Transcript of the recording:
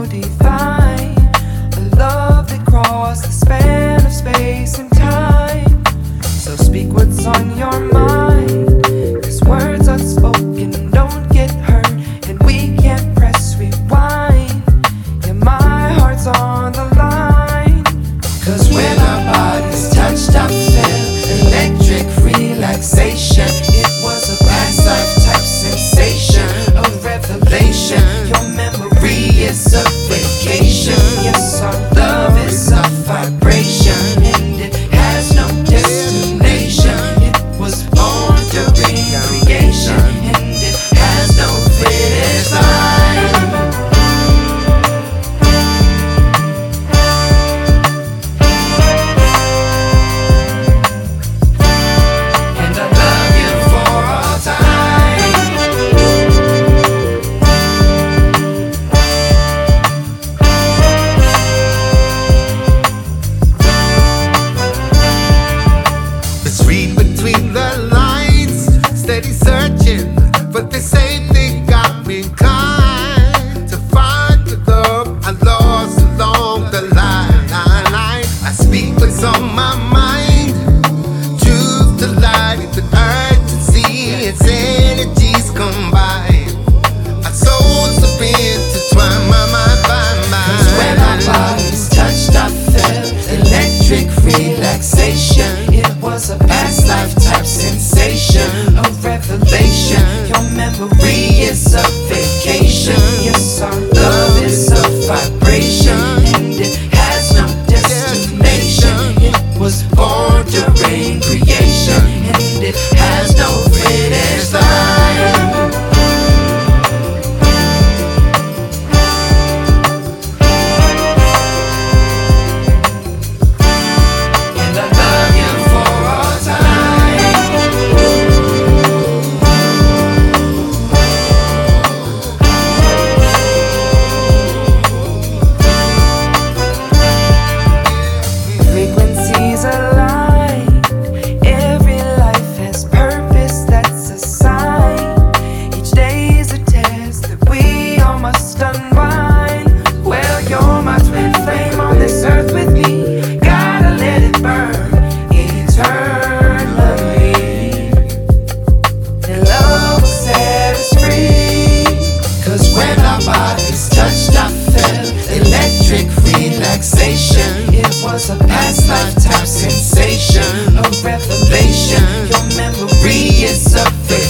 divine, a love that crossed the span of space and time. So speak what's on your mind, 'cause words unspoken don't get heard, and we can't press rewind. Yeah, my heart's on the line, 'cause when our bodies touched I felt electric relaxation. It was a past life type sensation, a revelation. Your memory is a vacation. Yes, our love is a vibration, and it has no destination. It was born during creation, and it has no finish line. And I love you for all time. Let's read between the lines, steady searching for the same thing got me inclined to find the love I lost along the line. I speak what's on my mind, truth to light, the urgency, its energies combine. Our souls are intertwined, my mind by mind. 'Cause when our bodies touched I felt electric relaxation. It was a past life type sensation, a revelation. Your memory is a vacation. Yes, our love is a vibration, and it has no destination. It was born during creation, and it has no finish line. And I love you for all time. Frequencies align. Every life has purpose, that's a sign. Each day is a test that we all must unwind. Well, you're my twin flame on this earth with me. Gotta let it burn eternally. And love will set us free. 'Cause when our bodies touched I felt electric relaxation. It was a past life type sensation, a revelation. Your memory is a vacation.